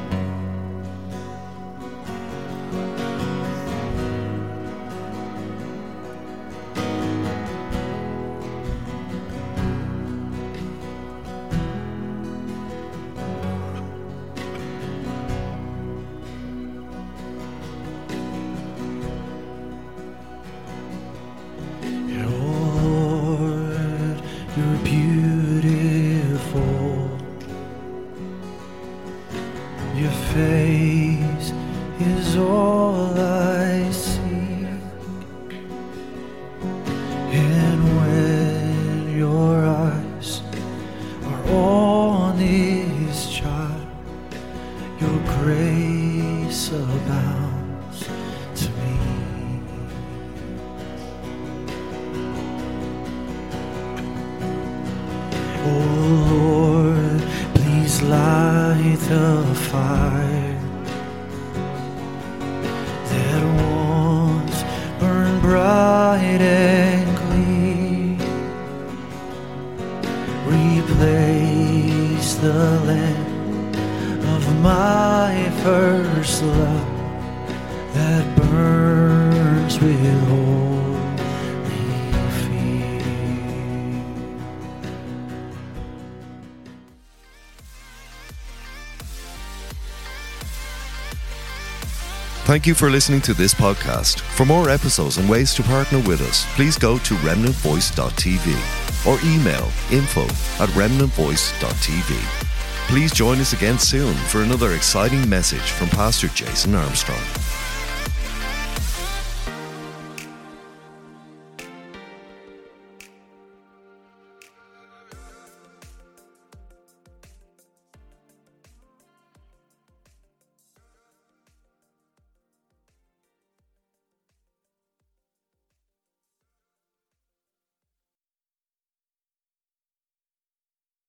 Thank you for listening to this podcast. For more episodes and ways to partner with us, please go to remnant voice dot t v or email info at remnant voice dot t v. Please join us again soon for another exciting message from Pastor Jason Armstrong.